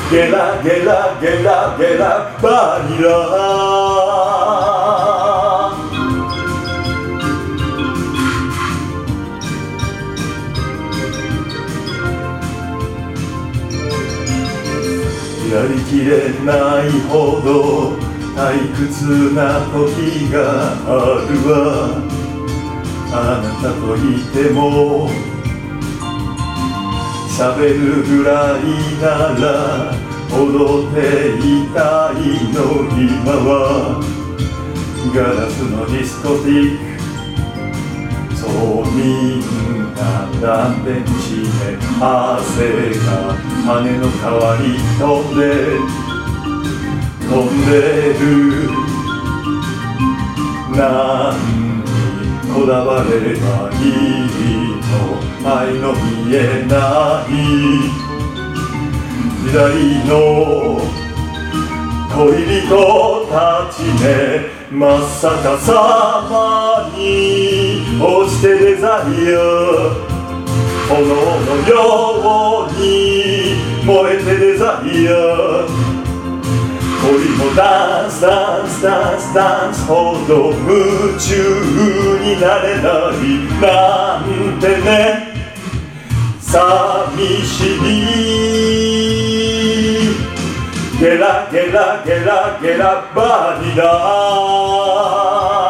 ゲラゲラゲラゲラバニラ。やりきれないほど退屈な時があるわ。あなたといても喋るぐらいなら踊っていたいの。今はガラスのディスコティック、そうみんな断片しめ、汗が羽の代わり飛んでる。何にこだわればいいの、愛の見えない時代の恋人たちね。まさかさまに落ちてデザイア、炎のように燃えてデザイア。恋もダンスダンスダンスダンスほど夢中になれないなんてね、寂しい。ゲラゲラゲラゲラバニラ。